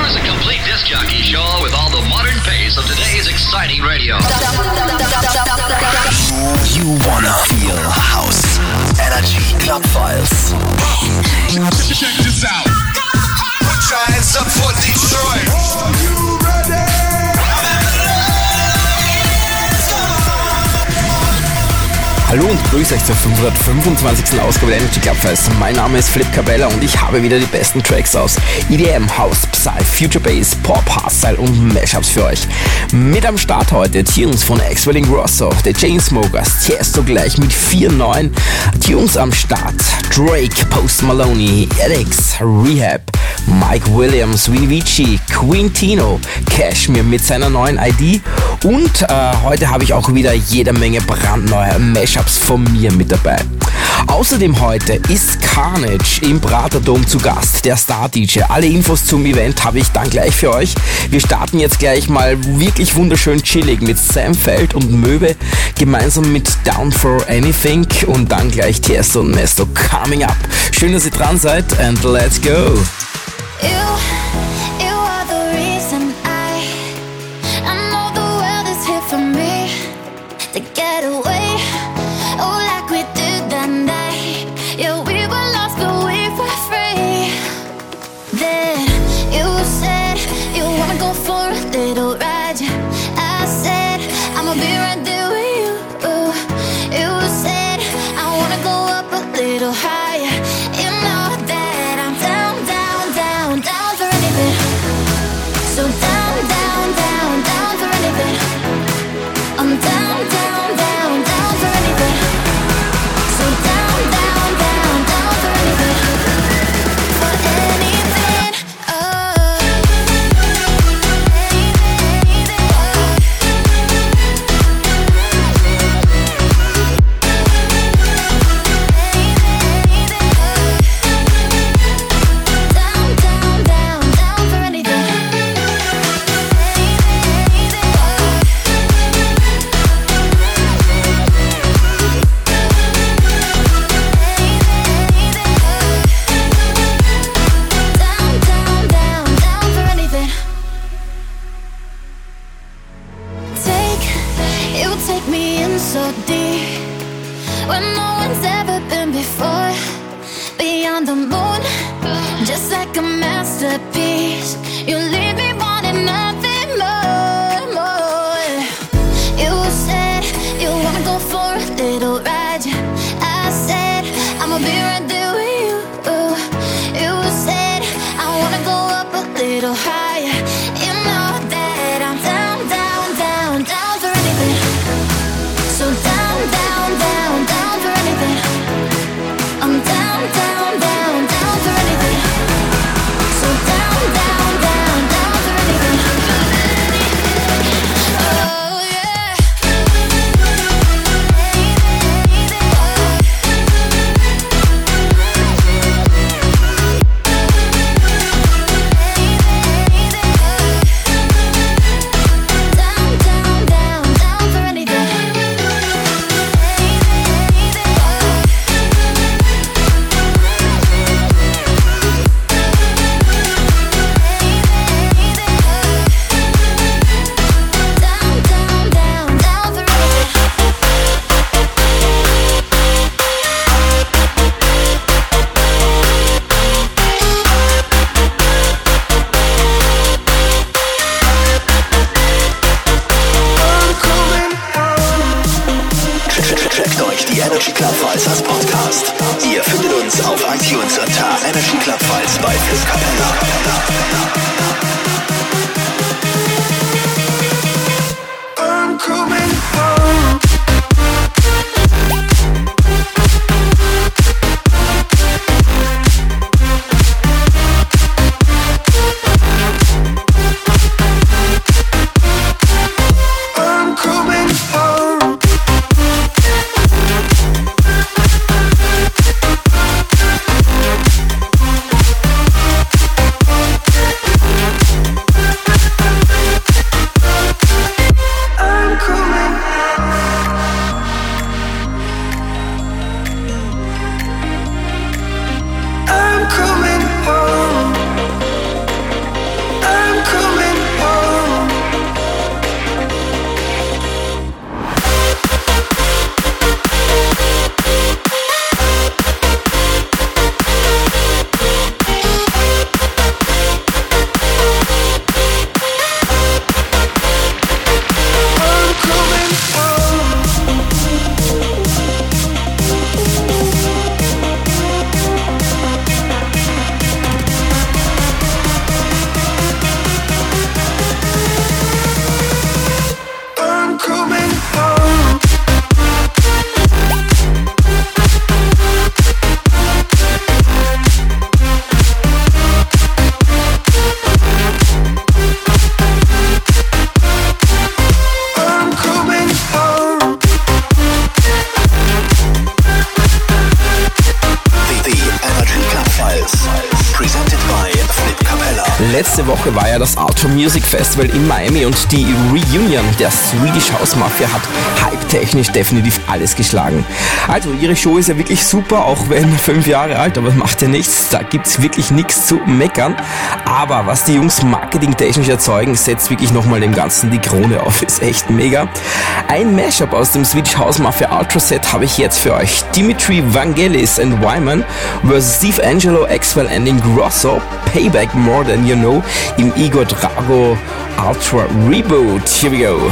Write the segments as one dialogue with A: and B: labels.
A: is a complete disc jockey show with all the modern pace of today's exciting radio.
B: You wanna feel house energy club vibes.
C: Check this out.
B: Put your hands up for Detroit.
C: Are you ready?
D: Hallo und grüße euch zur 525. Ausgabe der Energy Club Fest. Mein Name ist Flip Cabella und ich habe wieder die besten Tracks aus EDM, House, Psy, Future Bass, Pop, Hardstyle und Mashups für euch. Mit am Start heute Tunes von Axwell Ingrosso, The Chainsmokers, Tiesto gleich mit 4 neuen Tunes am Start. Drake, Post Malone, Edix, Rehab, Mike Williams, Vinny Vici, Queen Tino, Cashmere mit seiner neuen ID und heute habe ich auch wieder jede Menge brandneue Mashups von mir mit dabei. Außerdem heute ist Carnage im Praterdom zu Gast, der Star-DJ. Alle Infos zum Event habe ich dann gleich für euch. Wir starten jetzt gleich mal wirklich wunderschön chillig mit Sam Feld und Möwe, gemeinsam mit Down for Anything und dann gleich Tiesto und Nesto coming up. Schön, dass ihr dran seid and let's go!
E: You are the reason I know the world is here for me to get away, oh like we did that night. Yeah, we were lost but we were free. Then you said you wanna go for a little ride. Yeah, I said I'ma be right there with you. You said I wanna go up a little higher. You know that I'm down, down, down, down for anything. So down, down, down, down for anything. I'm down, down, down, down for anything. So down, down, down, down for anything. For anything. Oh. Down, down, down, down for anything. Down, down, down, down for anything. Take me in so deep where no one's ever been before. Beyond the moon, just like a masterpiece. You leave me wanting nothing more, more. You said you wanna go for a little ride. Yeah, I said I'ma be right there with you. You said I wanna go up a little higher. You know that I'm down, down, down, down for anything. So down, down, down, down for anything. I'm down, down, down, down for anything. So down, down, down, down for anything. Oh yeah.
D: Letzte Woche war ja das Ultra Music Festival in Miami und die Reunion der Swedish House Mafia hat hype-technisch definitiv alles geschlagen. Also ihre Show ist ja wirklich super, auch wenn 5 Jahre alt, aber macht ja nichts, da gibt's wirklich nichts zu meckern. Aber was die Jungs marketingtechnisch erzeugen, setzt wirklich nochmal dem Ganzen die Krone auf, ist echt mega. Ein Mashup aus dem Swedish House Mafia Ultra Set habe ich jetzt für euch. Dimitri Vangelis and Wyman vs. Steve Angelo, Axwell and Ingrosso, Payback More Than You Know im Igor Drago Ultra Reboot. Here we go.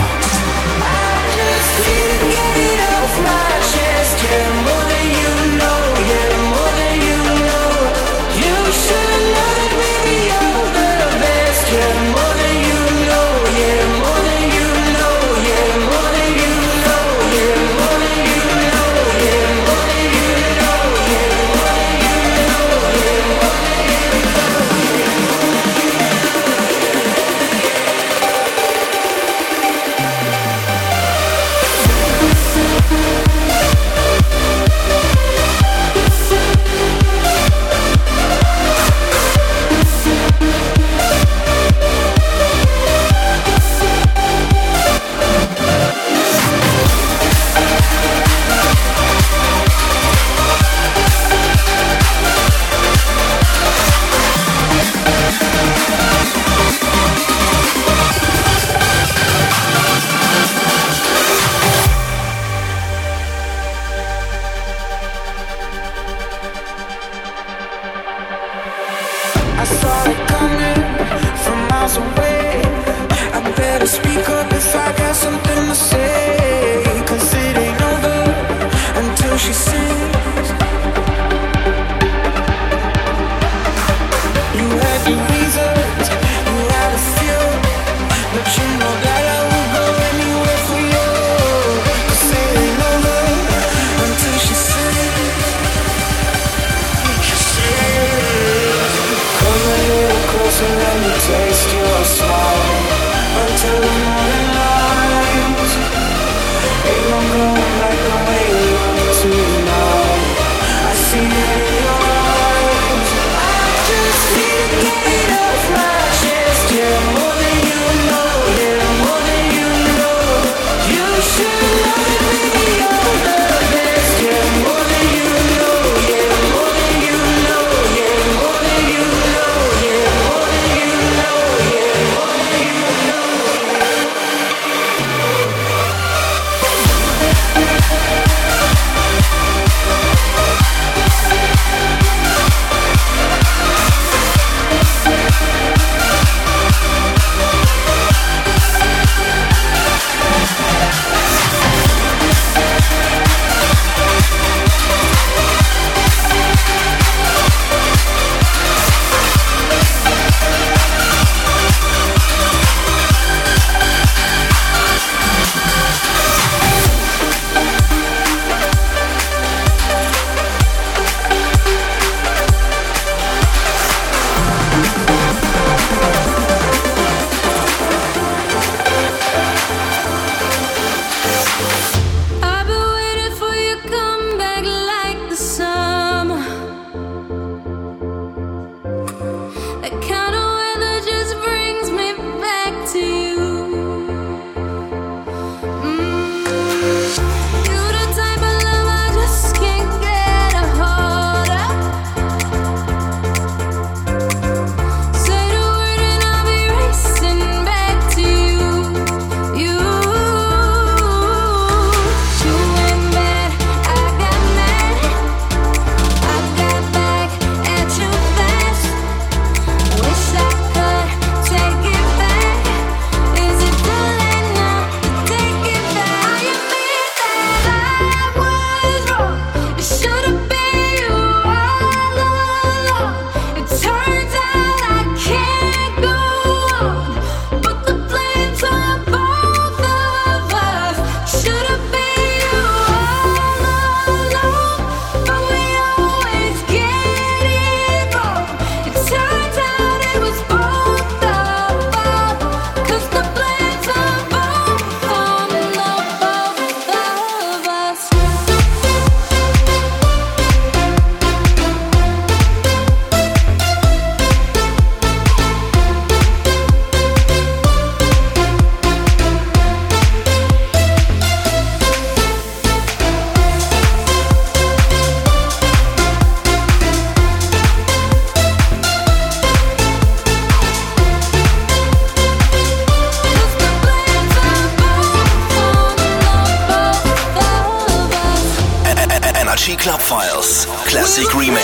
B: Club Files Classic Remake.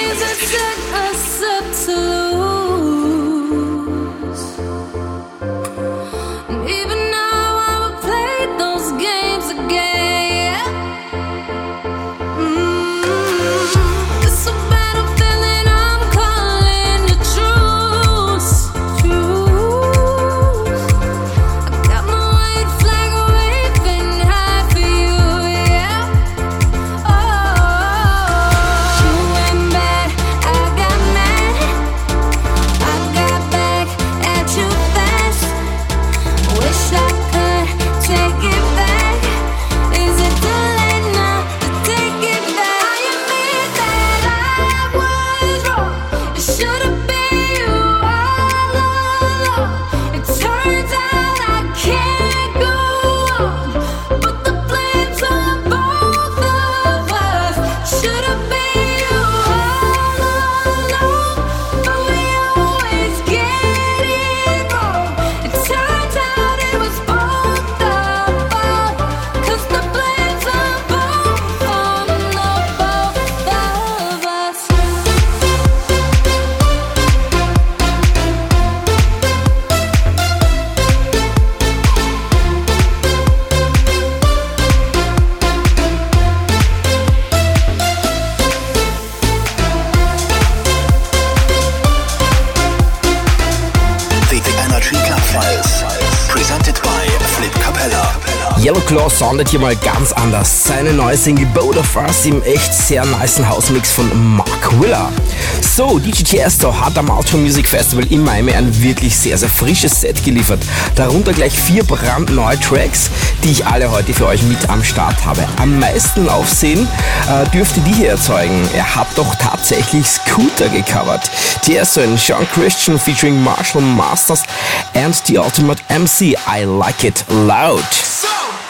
D: Yellowclaw soundet hier mal ganz anders. Seine neue Single Both of Us im echt sehr nicen Hausmix von Mark Willer. So, DJ Tiesto hat am Outro Music Festival in Miami ein wirklich sehr, sehr frisches Set geliefert. Darunter gleich 4 brandneue Tracks, die ich alle heute für euch mit am Start habe. Am meisten Aufsehen dürfte die hier erzeugen. Er hat doch tatsächlich Scooter gecovert. Tiesto und Sean Christian featuring Marshall Masters and The Ultimate MC. I Like It Loud.
C: So,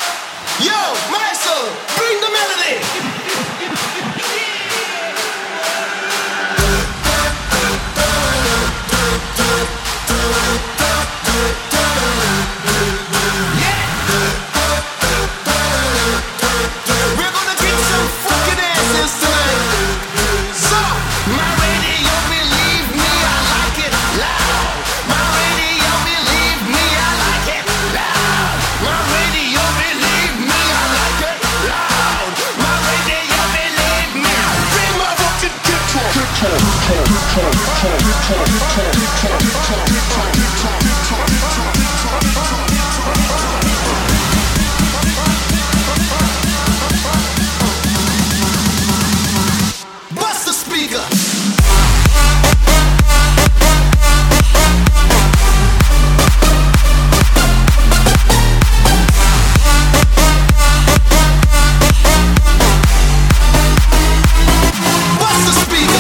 C: yo, Marshall, bring the melody. We're gonna get some fucking answers tonight. So, my radio, believe me, I like it loud. My radio, believe me, I like it loud. My radio, believe me, I like it loud. My radio, believe me. Bring my fucking bust the speaker. Bust the speaker.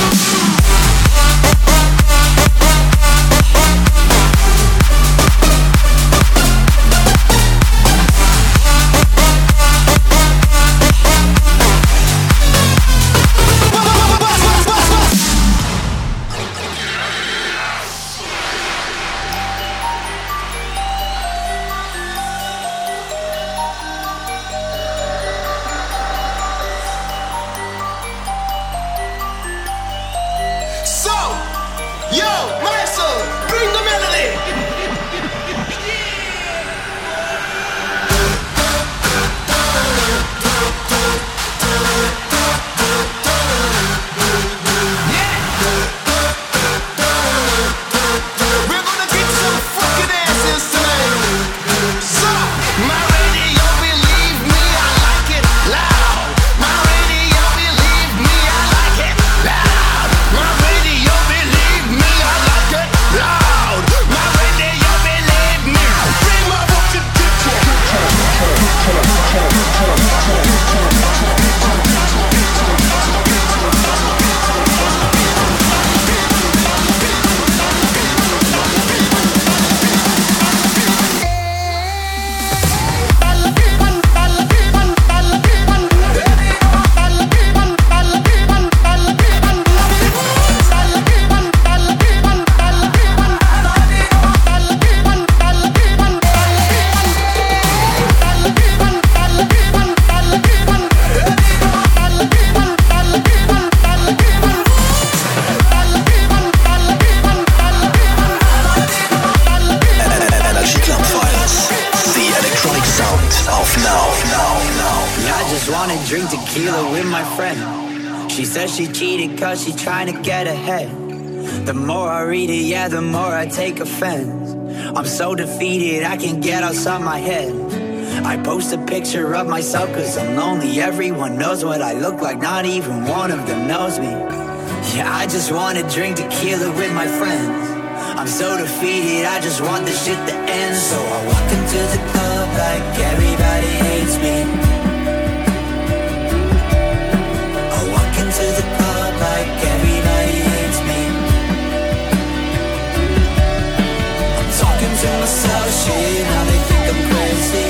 F: wanna drink tequila with my friend. She says she cheated cause she trying to get ahead. The more I read it, yeah, the more I take offense. I'm so defeated, I can't get outside my head. I post a picture of myself cause I'm lonely. Everyone knows what I look like, not even one of them knows me. Yeah, I just wanna drink tequila with my friends. I'm so defeated, I just want this shit to end. So I walk into the club like everybody hates me. I walk into the club like everybody hates me. I'm talking to myself, shit, now they think I'm crazy.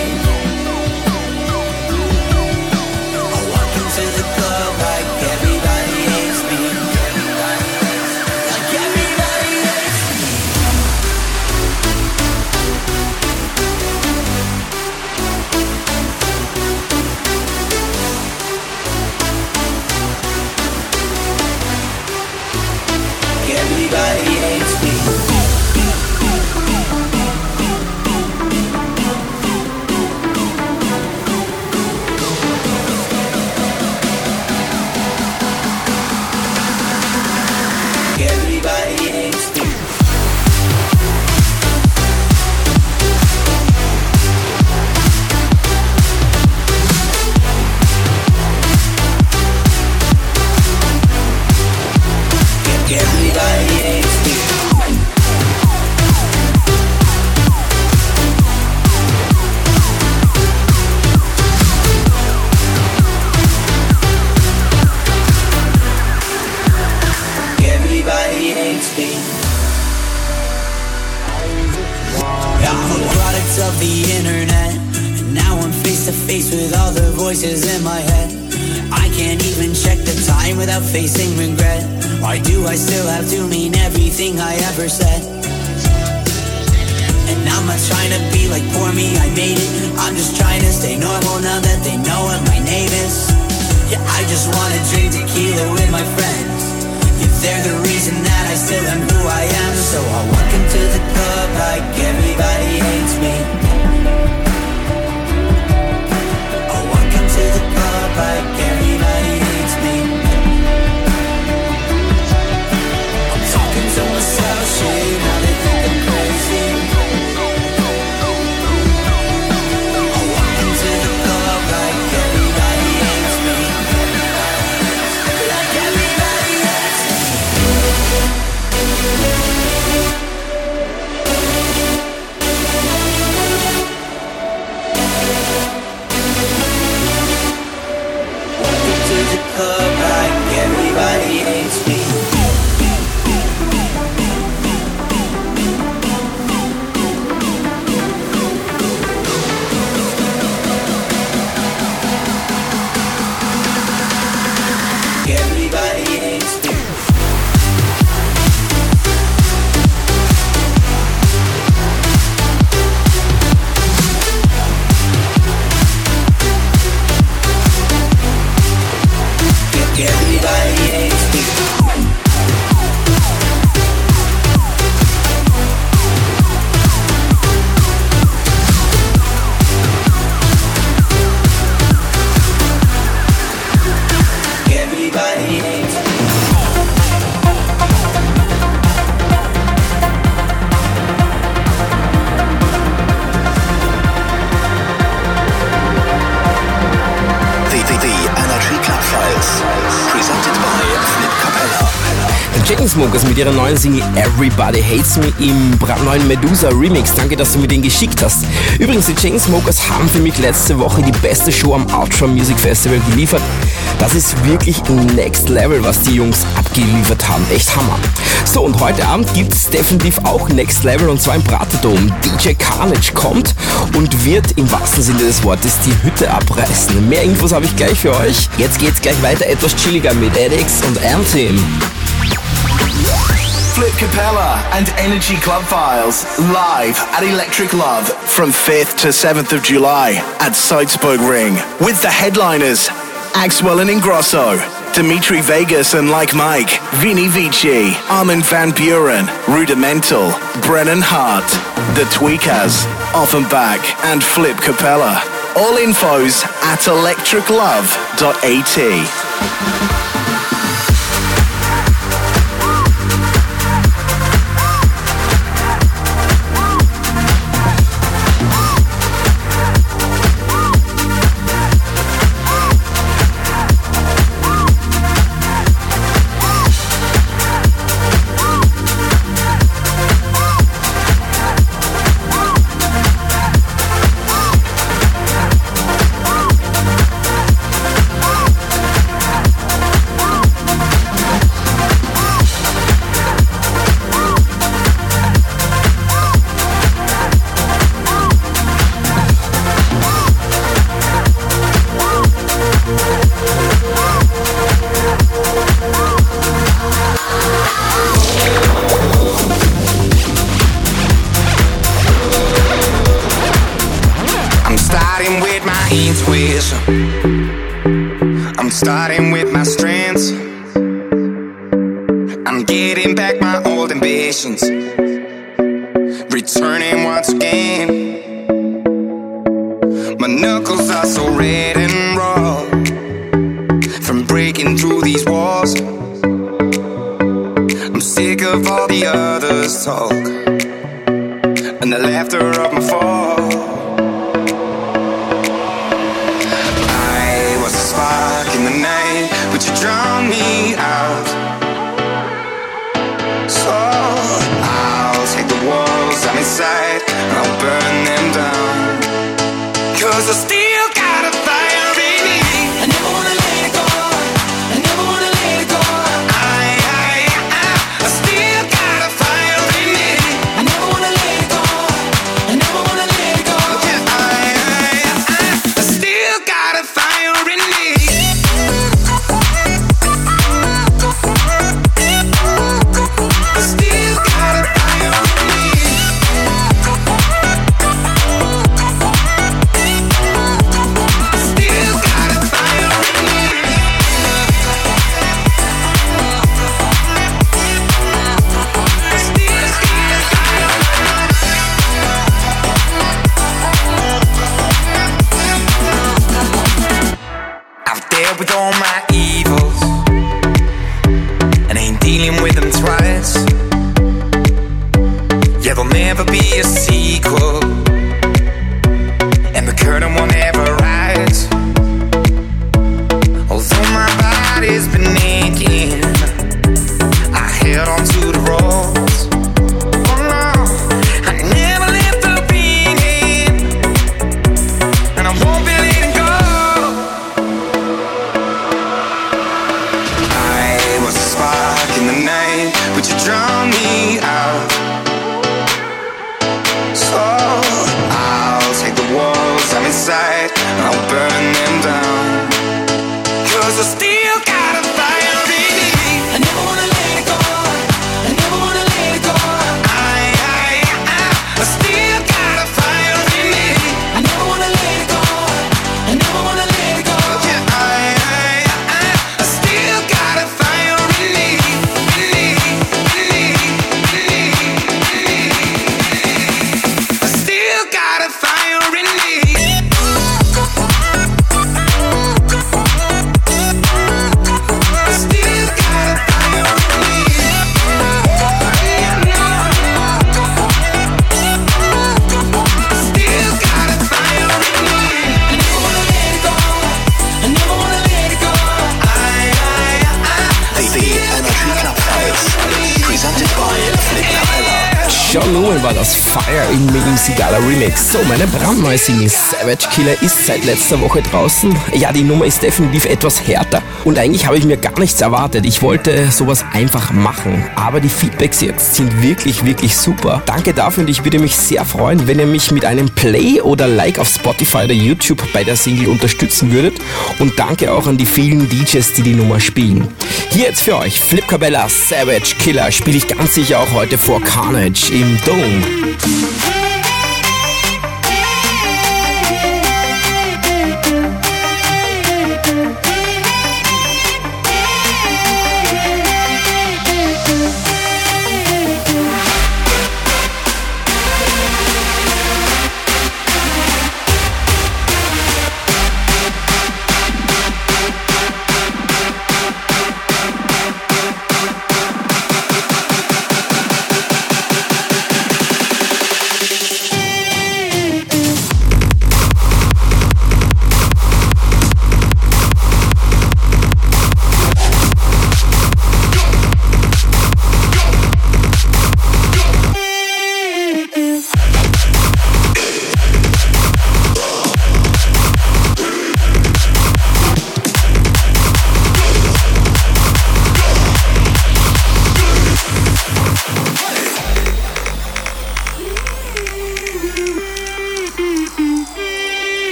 F: I walk into the club like everybody hates me. Like everybody hates me. Everybody hates me. Everybody hates me. Everybody hates me. Everybody hates me. I'm a product of the internet, and now I'm face to face with all the voices in my head. I can't even check the time without facing regret. Why do I still have to mean everything I ever said? And I'm not trying to be like poor me, I made it. I'm just trying to stay normal now that they know what my name is. Yeah, I just wanna drink tequila with my friends. Yeah, they're the reason that I still am who I am. So I walk into the club like everybody hates me. I walk into the club like everybody hates me. I'm talking to myself, shit, now they think I'm crazy. I walk into the club like everybody hates me. Like everybody hates me. Walk into the club like everybody hates me. Everybody hates me. Everybody hates me. Everybody hates me.
B: The Energy Club Files. Presented by Flip Capella.
D: Chainsmokers mit ihrer neuen Single Everybody Hates Me im brandneuen Medusa Remix. Danke, dass du mir den geschickt hast. Übrigens, die Chainsmokers haben für mich letzte Woche die beste Show am Ultra Music Festival geliefert. Das ist wirklich Next Level, was die Jungs abgeliefert haben. Echt Hammer. So, und heute Abend gibt es definitiv auch Next Level, und zwar im Praterdom. DJ Carnage kommt und wird im wahrsten Sinne des Wortes die Hütte abreißen. Mehr Infos habe ich gleich für euch. Jetzt geht's gleich weiter, etwas chilliger mit Addicts und Anthem.
B: Flip Capella and Energy Club Files live at Electric Love from 5th to 7th of July at Salzburg Ring with the headliners Axwell and Ingrosso, Dimitri Vegas and Like Mike, Vini Vici, Armin van Buren, Rudimental, Brennan Hart, The Tweakers, Offenbach and Flip Capella. All infos at electriclove.at.
C: I'm starting with my strengths. I'm getting back my old ambitions, returning once again. My knuckles are so red and raw from breaking through these walls. I'm sick of all the others' talk and the laughter of my fall. In the night, would you draw me out? So I'll take the walls I'm inside and I'll burn them down. 'Cause I still got a fire in me. I never wanna let it go. I never wanna let it go. I still got a fire in me. I never wanna let it go. I never wanna let it go. I still got a fire in me. With all my evils and ain't dealing with them twice. Yeah, there'll never be a sequel, and the curtain won't ever rise. Although my body's been aching, I held on to the ropes. Oh no, I never left the beginning, and I won't be letting go. In the night, would you draw me out? So I'll take the walls I'm inside and I'll burn them down. 'Cause I still got a fire in me. I never wanna let it go. I never wanna let it go. I still got a fire in me. I never wanna let it go. I never wanna let it go. I still got a fire in me. I still got a fire in me.
D: John Newman war das Fire in Miguel Sigala Remix. So, meine brandneue Single Savage Killer ist seit letzter Woche draußen. Ja, die Nummer ist definitiv etwas härter und eigentlich habe ich mir gar nichts erwartet. Ich wollte sowas einfach machen, aber die Feedbacks jetzt sind wirklich, wirklich super. Danke dafür und ich würde mich sehr freuen, wenn ihr mich mit einem Play oder Like auf Spotify oder YouTube bei der Single unterstützen würdet und danke auch an die vielen DJs, die die Nummer spielen. Hier jetzt für euch Flip Cabella Savage Killer, spiele ich ganz sicher auch heute vor Carnage im Dome.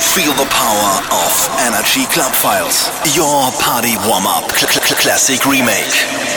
B: Feel the power of Energy Club Files. Your party warm-up classic remake.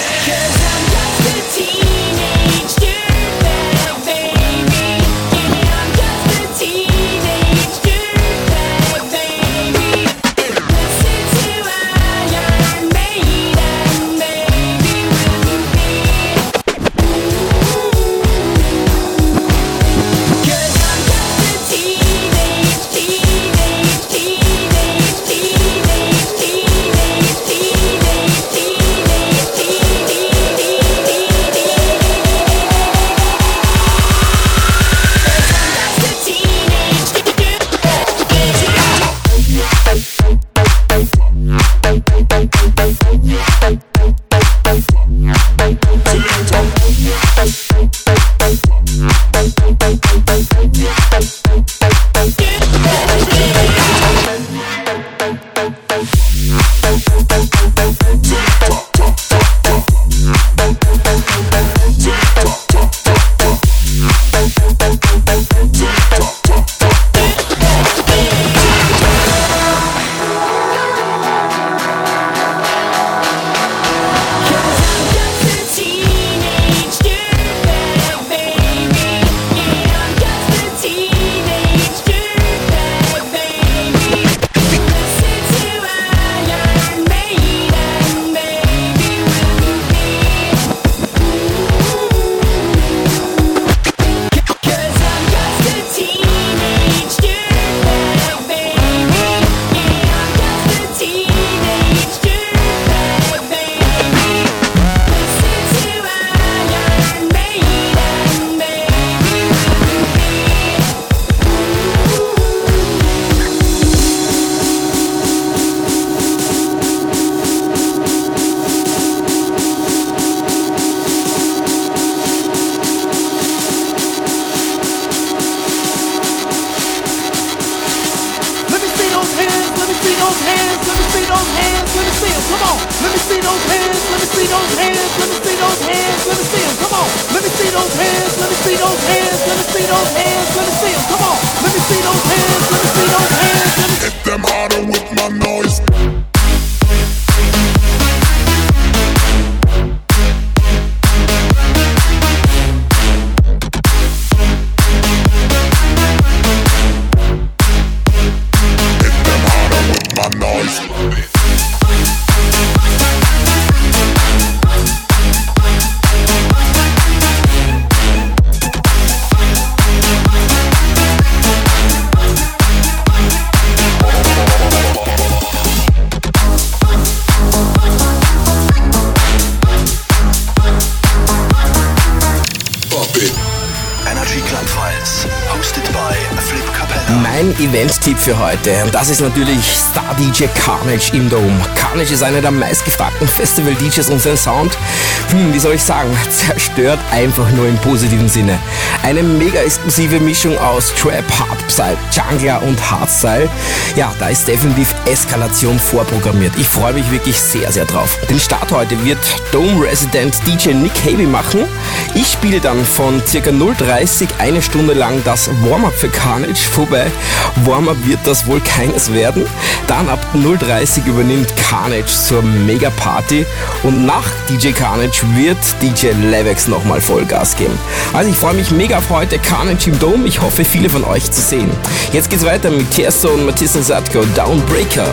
D: Event-Tipp für heute. Und das ist natürlich Star-DJ Carnage im Dome. Carnage ist einer der meistgefragten Festival-DJs und sein Sound, wie soll ich sagen, zerstört einfach nur im positiven Sinne. Eine mega exklusive Mischung aus Trap, Hard Psy, Jungler und Hardstyle. Ja, da ist definitiv Eskalation vorprogrammiert. Ich freue mich wirklich sehr, sehr drauf. Den Start heute wird Dome-Resident DJ Nick Heavy machen. Ich spiele dann von ca. 0:30 eine Stunde lang das Warm-Up für Carnage, wobei Warm-Up wird das wohl keines werden. Dann ab 0:30 übernimmt Carnage zur Mega-Party und nach DJ Carnage wird DJ Levex nochmal Vollgas geben. Also ich freue mich mega auf heute, Carnage im Dome. Ich hoffe, viele von euch zu sehen. Jetzt geht's weiter mit Tiesto und Matisse Sadko, Downbreaker.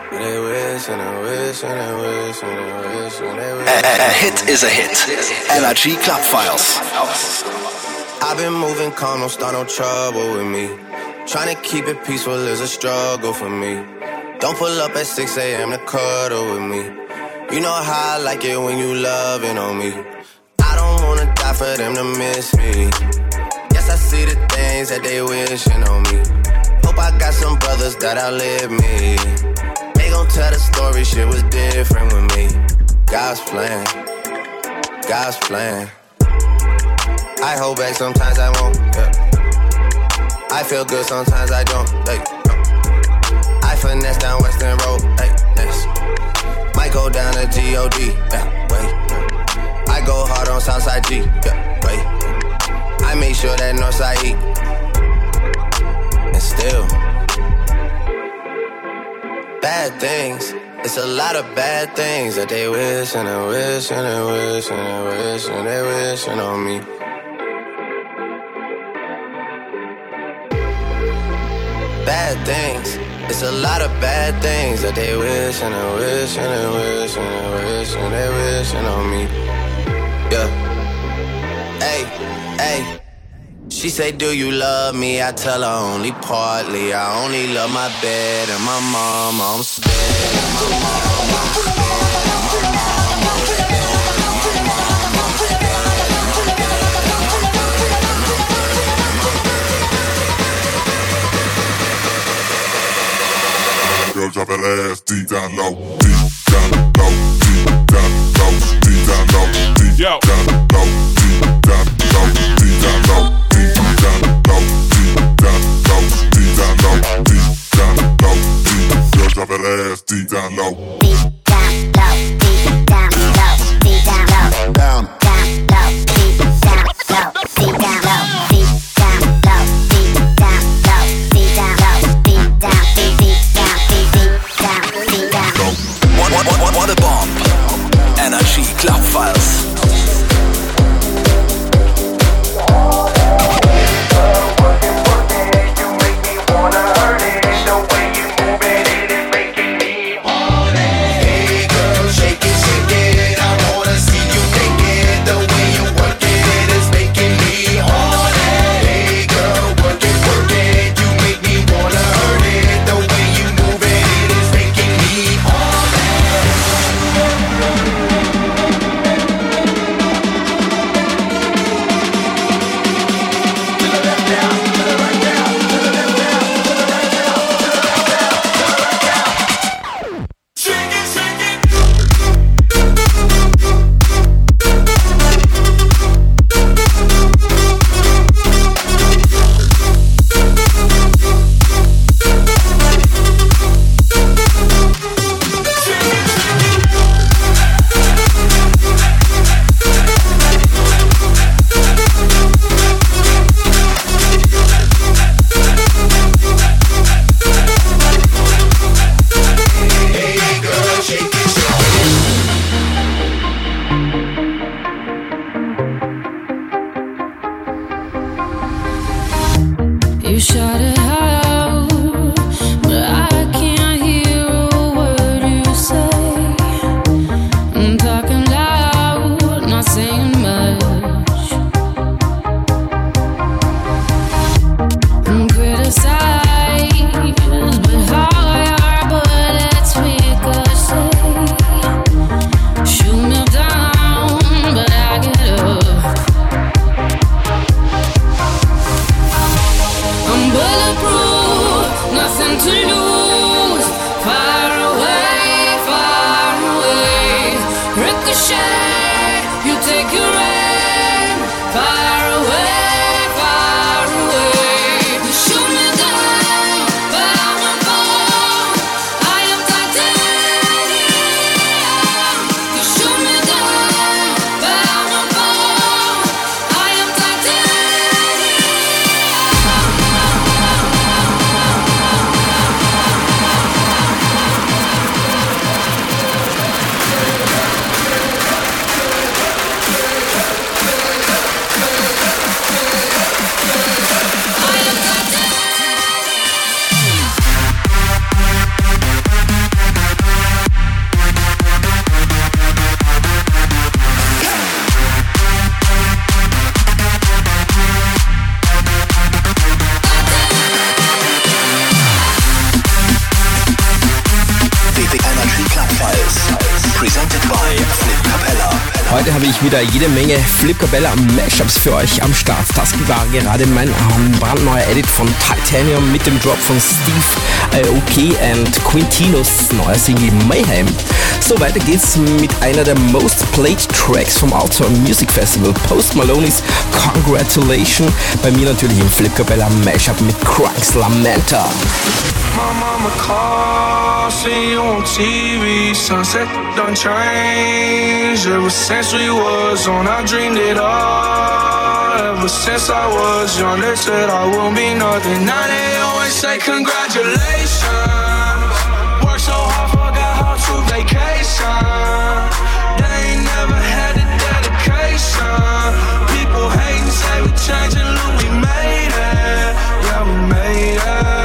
G: they wish and they wish and they wish and they wish and they wish.
B: A hit is a hit. Energy Club Files.
G: I've been moving calm, don't start no trouble with me. Trying to keep it peaceful is a struggle for me. Don't pull up at 6 a.m. to cuddle with me. You know how I like it when you loving on me. I don't wanna die for them to miss me. Yes, I see the things that they wishing on me. Hope I got some brothers that outlive me. They gon' tell the story, shit was different with me. God's plan, God's plan. I hold back, sometimes I won't, yeah. I feel good, sometimes I don't, hey. I finesse down Western Road, hey, next. Might go down to G.O.D., yeah, wait. I go hard on Southside G, yeah, wait. I make sure that Northside E. And still, bad things. It's a lot of bad things that they wish and they wish and they wish and they wish and they wishing on me. Bad things. It's a lot of bad things that they wish and they wish and they wish and they wish and they wishing on me. Yeah. Hey, hey. She say, do you love me? I tell her only partly. I only love my bed and my mom. I'm scared of my mom.
H: Girl, drop that ass deep down low, deep down low, deep down low, deep down low, deep down low, deep down low, deep down low, deep down low, deep down low, deep down low, deep down low, deep. Girl, drop that ass deep down low.
E: Deep down low, deep down low, deep down low,
B: Down.
E: down low, deep down low, deep down low, deep down low, deep down low, deep down low, deep down, deep down, deep down, deep down.
B: What a bomb. Energy Club Files.
I: You shot it out, but I can't hear a word you say. I'm talking loud, not saying much. I'm criticized, but how your bullets ricochet. Shoot me down, but I get up. I'm bulletproof, nothing to lose. Far away, ricochet. You take your aim. Far away. You shoot me down, but I won't fall. I am titanium. You shoot me down, but I won't fall. I am titanium.
B: Presented by Flip Capella.
D: Heute habe ich wieder jede Menge Flip Capella Mashups für euch am Start. Das war gerade mein brandneuer Edit von Titanium mit dem Drop von Steve Aoki und Quintinos neuer Single Mayhem. So, weiter geht's mit einer der most played Tracks vom Outdoor Music Festival, Post Malone's Congratulation. Bei mir natürlich im Flip Capella Mashup mit Crunk's Lamenta.
J: My mama called, see you on TV. Sunset done changed. Ever since we was on, I dreamed it all. Ever since I was young, they said I won't be nothing. Now they always say congratulations. Worked so hard, forgot how to vacation. They ain't never had the dedication. People hating, say we changing, look, we made it. Yeah, we made it.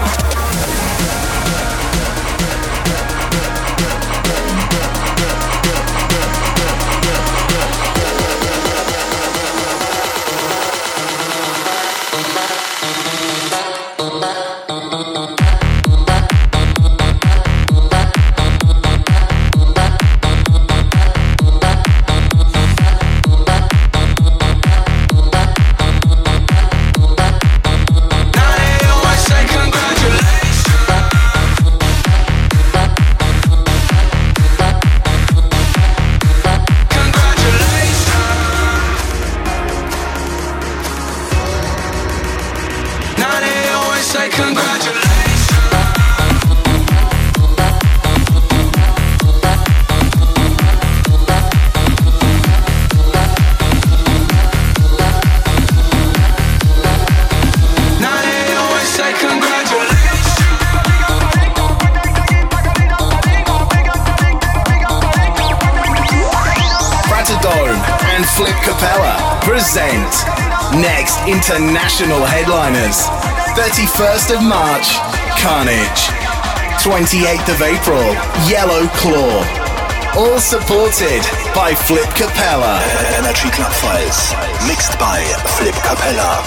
B: Next, international headliners. 31st of March, Carnage. 28th of April, Yellow Claw. All supported by Flip Capella.
K: Energy Club Files, mixed by Flip Capella.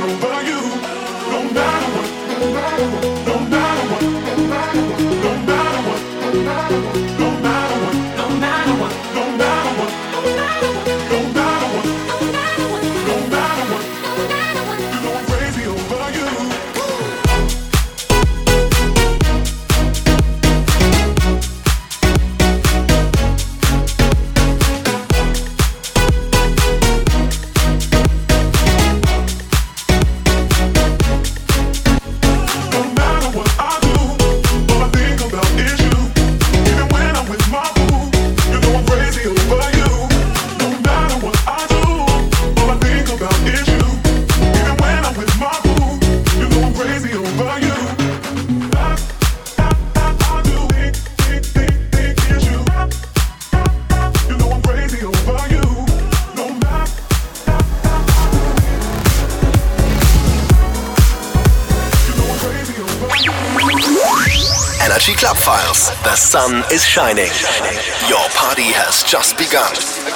K: Energy Club Files. The sun is shining. Your party has just begun.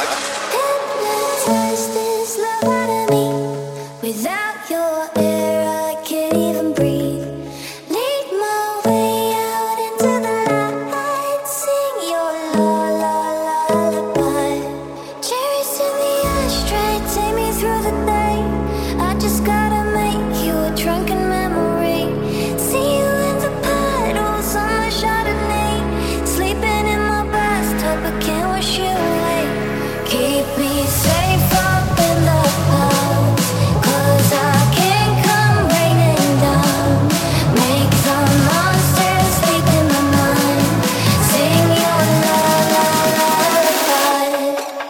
E: Without your air, I can't even breathe. Lead my way out into the light. Sing your lullaby. Cherries in the ashtray, take me through the day. I just gotta make you a drunken memory. See you in the puddles on my Chardonnay. Sleeping in my bathtub, I can't wash you away. Keep me safe up in the clouds. I can't come raining down. Make the monsters sleep in my mind. Sing your lullaby.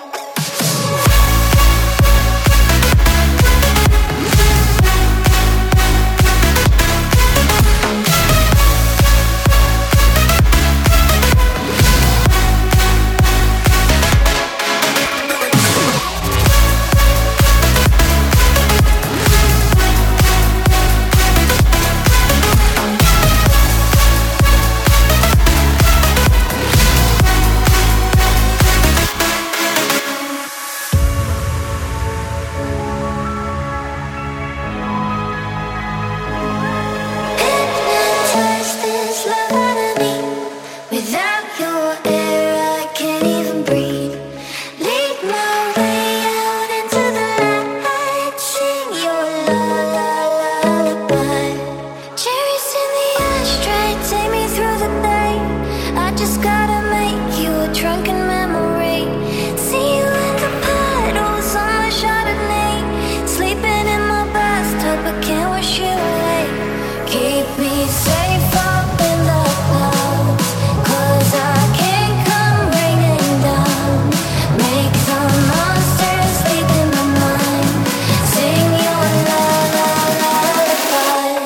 E: Without your air, I can't even breathe. Lead my way out into the light. Sing your lullaby. Cherries in the ashtray, take me through the day. I just gotta make you a drunken memory. See you in the puddles on my Chardonnay. Sleeping in my bathtub, I can't wash you away. Keep me safe up in the clouds. I can't come raining down. Make the monsters sleep in my mind. Sing your lullaby.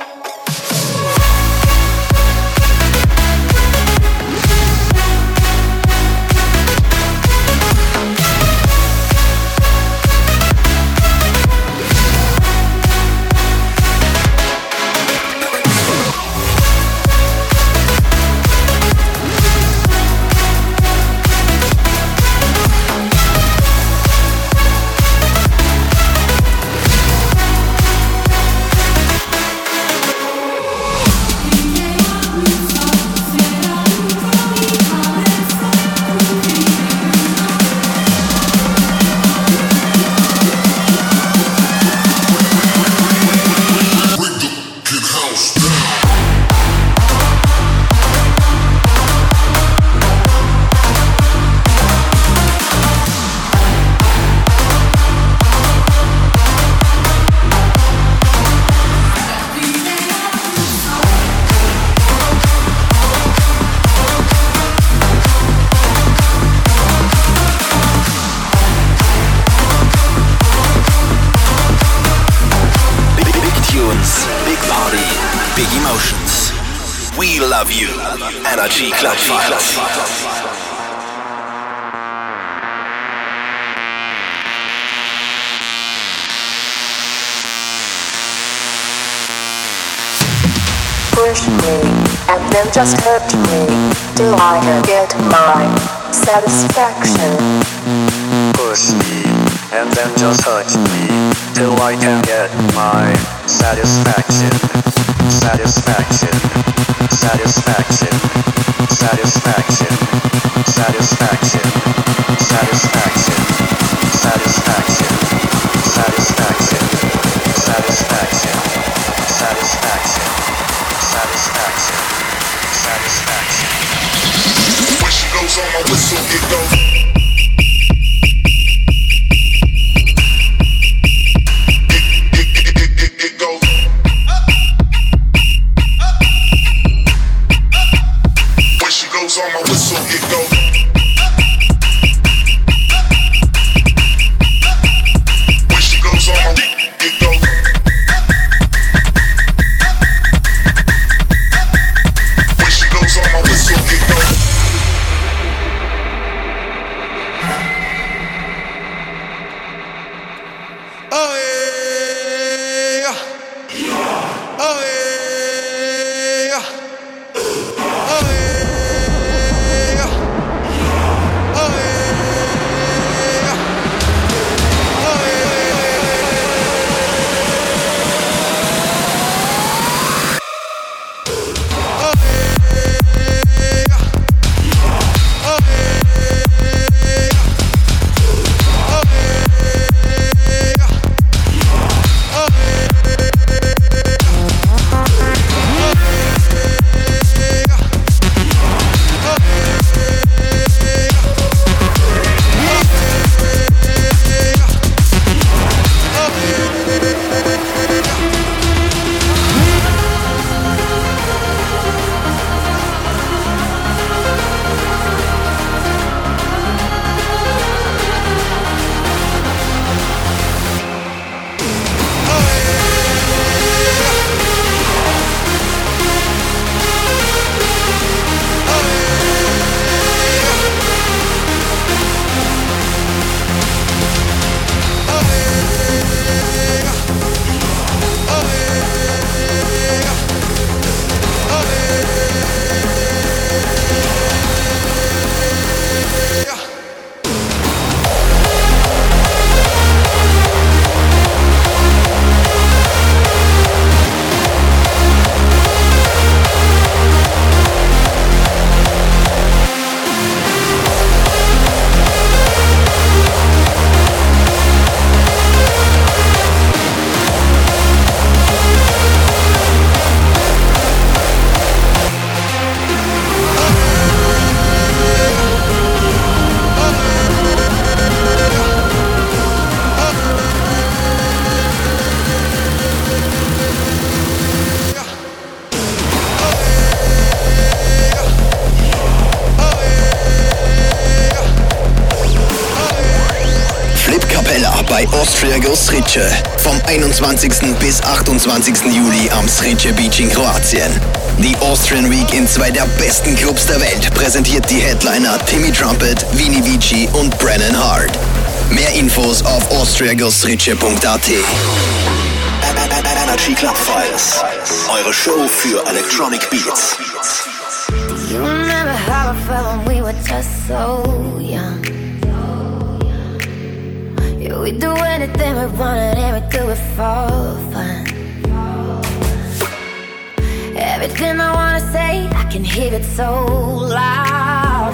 K: Big party, big emotions. We love you. Energy Club Files.
L: Push me, and then just hurt me. Do I get my satisfaction?
M: Push me, and then just hurt me till I can get my satisfaction. Satisfaction. Satisfaction. Satisfaction. Satisfaction. Satisfaction. Satisfaction. Satisfaction. Satisfaction. Satisfaction. Satisfaction. Satisfaction.
H: When she goes on my whistle, it goes. On my whistle, it goes. When she goes on my it goes. When she goes on my whistle, it goes. Oh yeah. Oh yeah.
B: Bei Austria Go Srce vom 21. bis 28. Juli am Srce Beach in Kroatien. Die Austrian Week in zwei der besten Clubs der Welt präsentiert die Headliner Timmy Trumpet, Vini Vici und Brennan Hart. Mehr Infos auf austriagosrce.at.
K: Energy Club Files. Eure Show für Electronic Beats.
E: You remember how I felt when we were just so young. Yeah, we do anything we wanted and we do it for fun. Everything I wanna say, I can hear it so loud.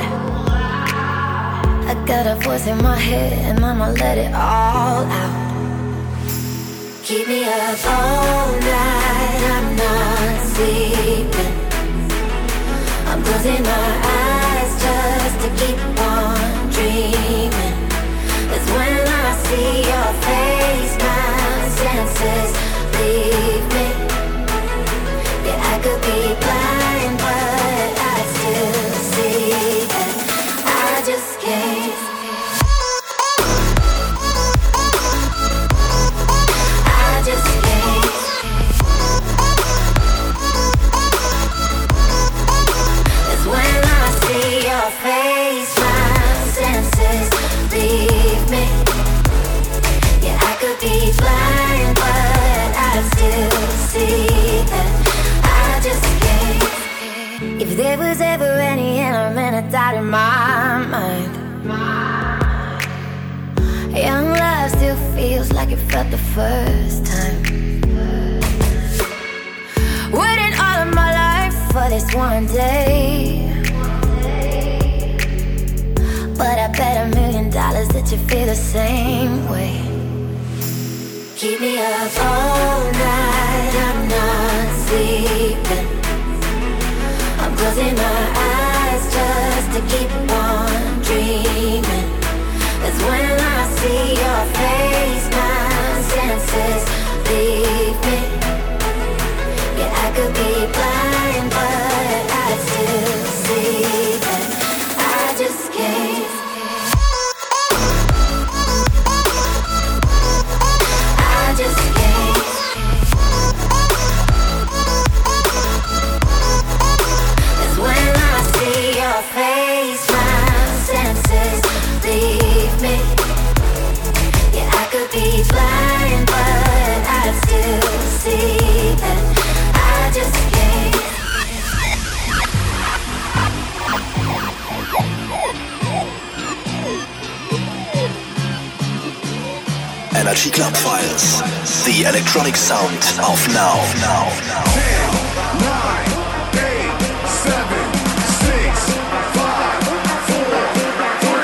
E: I got a voice in my head and I'ma let it all out. Keep me up all night, I'm not sleeping. I'm closing my eyes just to keep on dreaming. It's when I see your face, my senses leave me. Yeah, I could be blind, but I still see that I just can't. I just can't. It's when I see your face, my senses leave me. Yeah, I could be blind, but I still see that I just can't. If there was ever any element of doubt in my mind, young love feels like it felt the first time. Waiting all of my life for this one day. But I bet $1 million that you feel the same way. Keep me up all night, I'm not sleeping. I'm closing my eyes just to keep on dreaming. That's when I see your face, my senses leave me. Yeah, I could be blind, but I still see that I just can't. I just can't. That's when I see your face, my senses leave me. Yeah, I could be blind, but I still see that I just can't.
K: Energy Club Files, the electronic sound of now.
C: 10, 9, 8, 7, 6, 5, 4,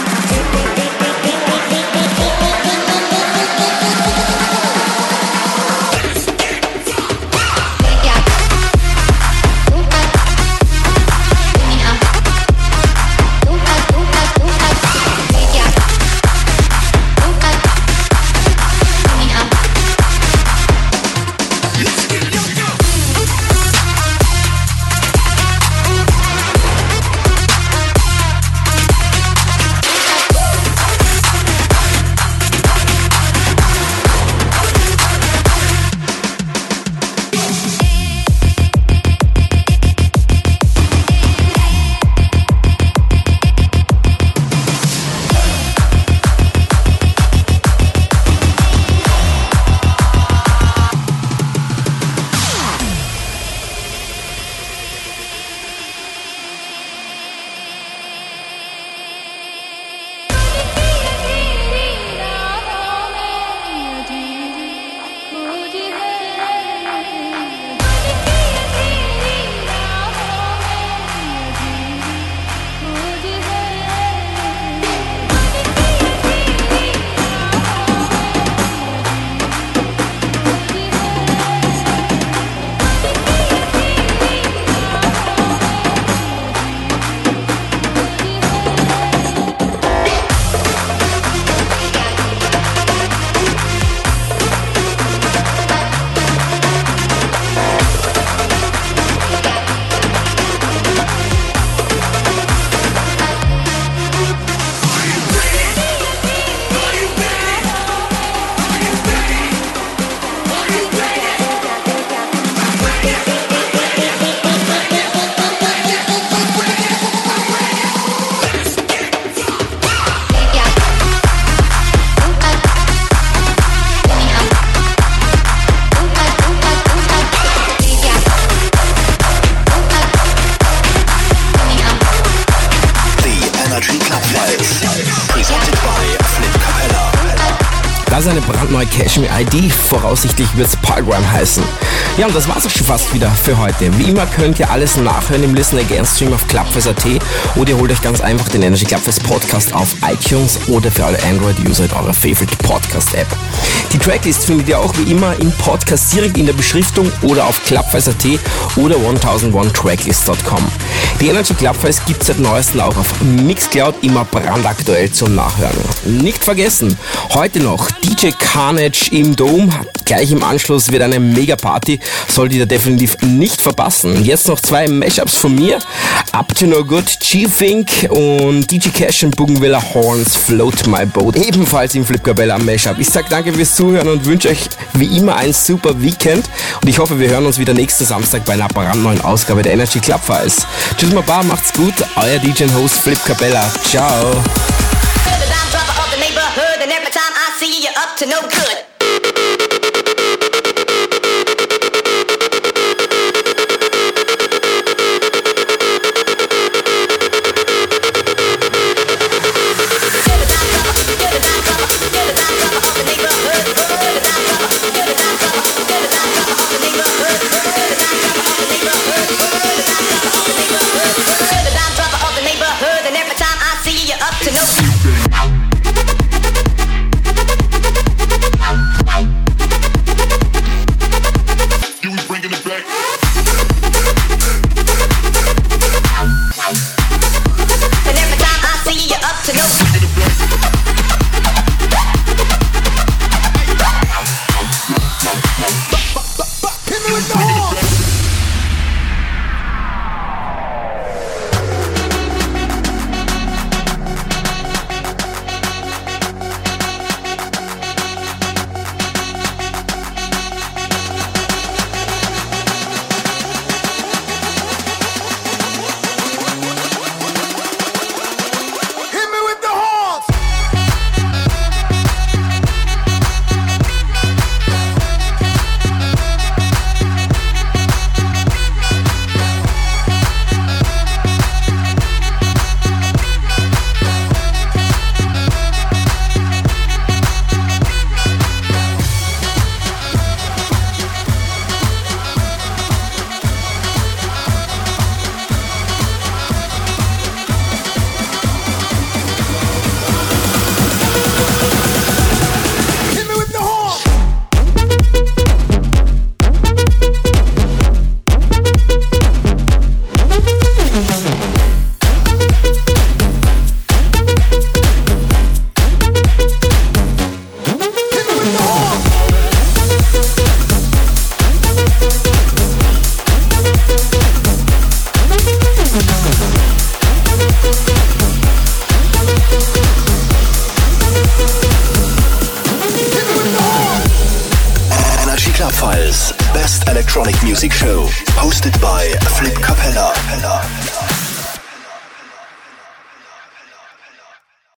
D: Das ist eine brandneue Cashmere ID, voraussichtlich wird es Pilgrim heißen. Ja, und das war's auch schon fast wieder für heute. Wie immer könnt ihr alles nachhören im Listen Again Stream auf Clubfest.at oder ihr holt euch ganz einfach den Energy Clubfest Podcast auf iTunes oder für alle Android-User in eurer Favorite Podcast-App. Die Tracklist findet ihr auch wie immer im Podcast direkt in der Beschriftung oder auf Clubfest.at oder 1001tracklist.com. Die Energy Clubfest gibt es seit neuestem auch auf Mixcloud, immer brandaktuell zum Nachhören. Nicht vergessen, heute noch DJ Carnage im Dome. Gleich im Anschluss wird eine Mega-Party, solltet ihr definitiv nicht verpassen. Jetzt noch 2 Mashups von mir, Up to No Good, G-Think und DJ Cash und Bougainvillea Horns, Float My Boat, ebenfalls im Flip Cabella Mashup. Ich sag danke fürs Zuhören und wünsche euch wie immer ein super Weekend und ich hoffe, wir hören uns wieder nächsten Samstag bei einer brandneuen Ausgabe der Energy Club Files. Tschüss Baba, macht's gut, euer DJ und Host Flip Cabella. Ciao.
N: And every time I see you, you're up to no good. You're the dime dropper of the neighborhood.
K: Club Files, Best Electronic Music Show, hosted by Flip Capella.